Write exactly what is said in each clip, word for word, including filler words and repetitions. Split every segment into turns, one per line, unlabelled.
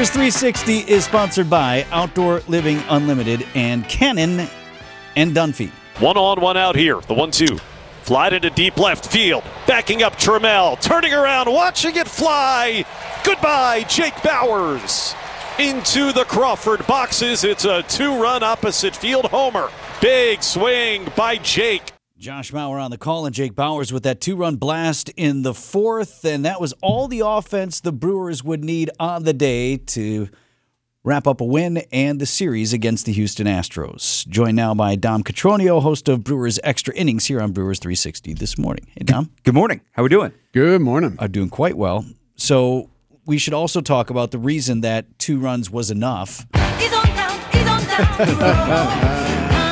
Brewers three sixty is sponsored by Outdoor Living Unlimited and Cannon and Dunphy.
One on, one out here. The one two. Flied into deep left field. Backing up Trammell. Turning around, watching it fly. Goodbye, Jake Bauers. Into the Crawford boxes. It's a two-run opposite field homer. Big swing by Jake.
Josh Mauer on the call, and Jake Bauers with that two-run blast in the fourth, and that was all the offense the Brewers would need on the day to wrap up a win and the series against the Houston Astros. Joined now by Dom Catronio, host of Brewers Extra Innings here on Brewers three sixty this morning. Hey, Dom.
Good morning. How we doing?
Good morning.
I'm doing quite well. So we should also talk about the reason that two runs was enough.
He's on down, he's on down.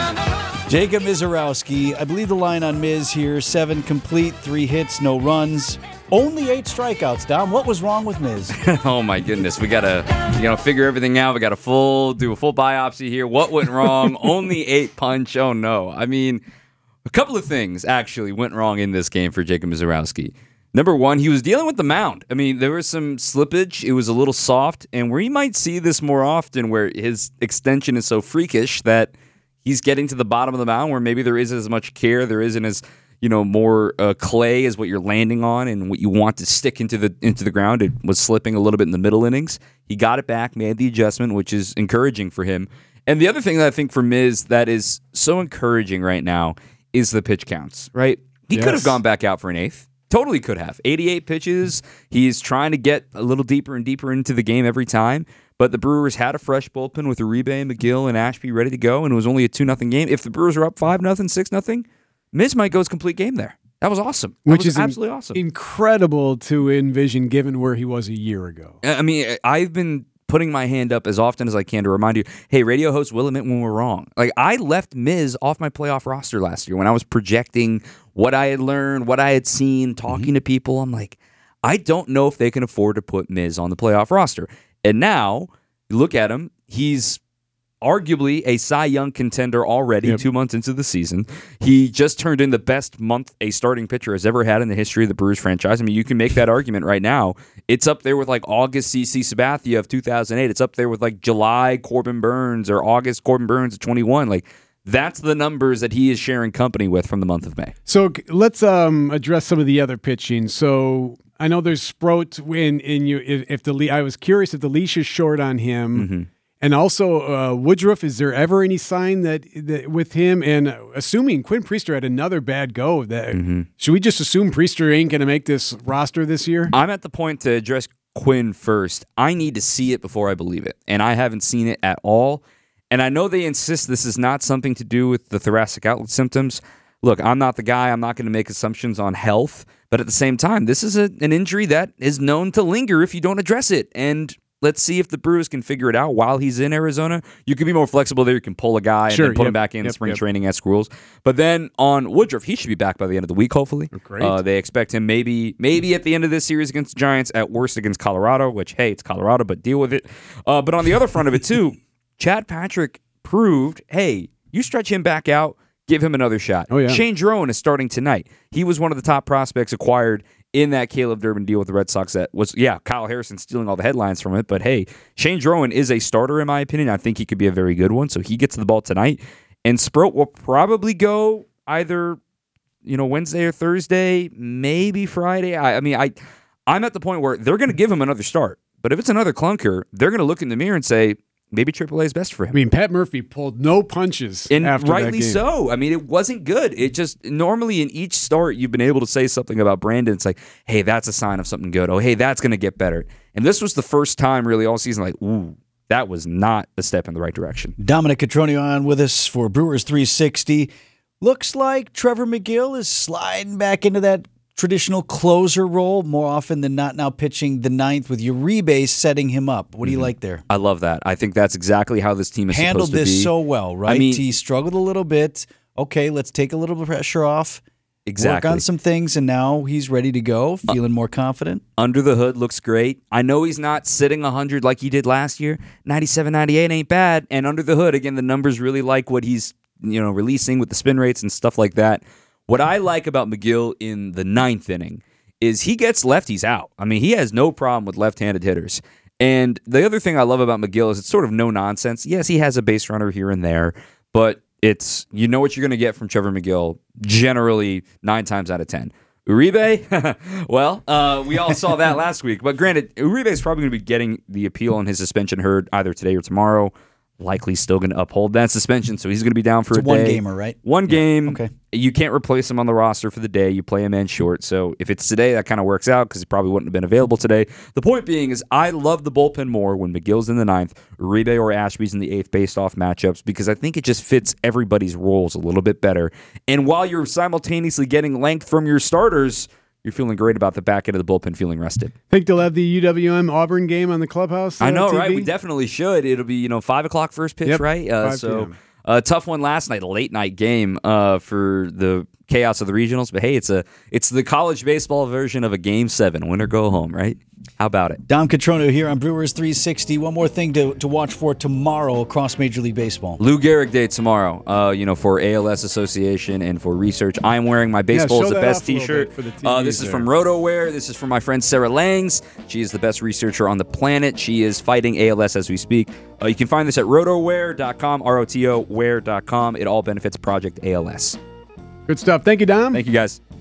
Jacob Mizorowski, I believe the line on Miz here, seven complete, three hits, no runs, only eight strikeouts. Dom, what was wrong with Miz?
Oh my goodness, we gotta, you know, figure everything out. We got to full do a full biopsy here. What went wrong? Only eight punch. Oh no. I mean, a couple of things actually went wrong in this game for Jacob Mizorowski. Number one, he was dealing with the mound. I mean, there was some slippage. It was a little soft, and where you might see this more often, where his extension is so freakish that he's getting to the bottom of the mound where maybe there isn't as much care, there isn't as, you know, more uh, clay as what you're landing on and what you want to stick into the into the ground. It was slipping a little bit in the middle innings. He got it back, made the adjustment, which is encouraging for him. And the other thing that I think for Miz that is so encouraging right now is the pitch counts, right? He
Yes.
could have gone back out for an eighth. Totally could have. eighty-eight pitches. He's trying to get a little deeper and deeper into the game every time. But the Brewers had a fresh bullpen with Uribe, McGill, and Ashby ready to go, and it was only a two nothing game. If the Brewers are up five nothing, six nothing, Miz might go his complete game there. That was awesome. That
Which
was
is in-
absolutely awesome.
incredible to envision given where he was a year ago.
I mean, I've been putting my hand up as often as I can to remind you, hey, radio hosts will admit when we're wrong. Like, I left Miz off my playoff roster last year when I was projecting what I had learned, what I had seen, talking
Mm-hmm.
to people. I'm like, I don't know if they can afford to put Miz on the playoff roster. And now, you look at him, he's arguably a Cy Young contender already,
Yep.
two months into the season. He just turned in the best month a starting pitcher has ever had in the history of the Brewers franchise. I mean, you can make that argument right now. It's up there with like August C C Sabathia of two thousand eight. It's up there with like July Corbin Burns or August Corbin Burns of twenty-one. Like, that's the numbers that he is sharing company with from the month of May.
So c- let's um, address some of the other pitching. So I know there's Sproat when in you if, if the le- I was curious if the leash is short on him,
Mm-hmm.
and also uh, Woodruff. Is there ever any sign that, that with him? And uh, assuming Quinn Priester had another bad go, that
Mm-hmm.
should we just assume Priester ain't going to make this roster this year?
I'm at the point to address Quinn first. I need to see it before I believe it, and I haven't seen it at all. And I know they insist this is not something to do with the thoracic outlet symptoms. Look, I'm not the guy. I'm not going to make assumptions on health. But at the same time, this is a, an injury that is known to linger if you don't address it. And let's see if the Brewers can figure it out while he's in Arizona. You can be more flexible there. You can pull a guy
Sure,
and then put
yep,
him back in
yep,
spring
yep.
training at schools. But then on Woodruff, he should be back by the end of the week, hopefully.
Great.
Uh, they expect him maybe maybe at the end of this series against the Giants, at worst against Colorado, which, hey, it's Colorado, but deal with it. Uh, but on the other front of it, too, Chad Patrick proved, hey, you stretch him back out, give him another shot.
Oh, yeah.
Shane Drone is starting tonight. He was one of the top prospects acquired in that Caleb Durbin deal with the Red Sox that was, yeah, Kyle Harrison stealing all the headlines from it. But, hey, Shane Drone is a starter, in my opinion. I think he could be a very good one. So he gets the ball tonight. And Sproat will probably go either, you know, Wednesday or Thursday, maybe Friday. I, I mean, I, I'm at the point where they're going to give him another start. But if it's another clunker, they're going to look in the mirror and say, maybe triple A is best for him.
I mean, Pat Murphy pulled no punches
And
after
rightly
that game.
so. I mean, it wasn't good. It just, normally in each start, you've been able to say something about Brandon. It's like, hey, that's a sign of something good. Oh, hey, that's going to get better. And this was the first time really all season, like, ooh, that was not a step in the right direction.
Dominic Catronio on with us for Brewers three sixty. Looks like Trevor McGill is sliding back into that traditional closer role more often than not, now pitching the ninth with Uribe setting him up. What do you like there?
I love that. I think that's exactly how this team is
Handled
supposed to
this
be.
so well, right?
I mean,
he struggled a little bit. Okay, let's take a little bit of pressure off.
exactly.
Work on some things, and now he's ready to go, feeling more confident.
Under the hood looks great. I know he's not sitting one hundred like he did last year. ninety-seven, ninety-eight ain't bad. And under the hood, again, the numbers really like what he's, you know, releasing with the spin rates and stuff like that. What I like about McGill in the ninth inning is he gets lefties out. I mean, he has no problem with left-handed hitters. And the other thing I love about McGill is it's sort of no nonsense. Yes, he has a base runner here and there, but it's you know what you're going to get from Trevor McGill generally nine times out of ten. Uribe, well, uh, we all saw that last week. But granted, Uribe is probably going to be getting the appeal on his suspension heard either today or tomorrow. Likely still going to uphold that suspension, so he's going to be down for
it's
a
a
day.
one gamer, right?
One game.
Okay.
You can't replace him on the roster for the day. You play him in short. So if it's today, that kind of works out because he probably wouldn't have been available today. The point being is I love the bullpen more when McGill's in the ninth, Uribe or Ashby's in the eighth based off matchups because I think it just fits everybody's roles a little bit better. And while you're simultaneously getting length from your starters, you're feeling great about the back end of the bullpen feeling rested.
Think they'll have the U W M Auburn game on the clubhouse? Uh,
I know,
T V?
right? We definitely should. It'll be, you know, five o'clock first pitch,
Yep,
right? Uh,
five
so
p.m.
a tough one last night, a late night game uh, for the chaos of the regionals. But hey, it's a it's the college baseball version of a game seven, win or go home, right? How about it?
Dom Catrono here on Brewers three sixty. One more thing to, to watch for tomorrow across Major League Baseball.
Lou Gehrig Day tomorrow, uh, you know, for A L S Association and for research. I'm wearing my Baseball
show
is the
that
Best
off a little
t-shirt.
bit for the T Vs
Uh, this is
there.
from RotoWare. This is from my friend Sarah Langs. She is the best researcher on the planet. She is fighting A L S as we speak. Uh, you can find this at rotoware dot com, R O T O ware dot com. It all benefits Project A L S.
Good stuff. Thank you, Dom.
Thank you, guys.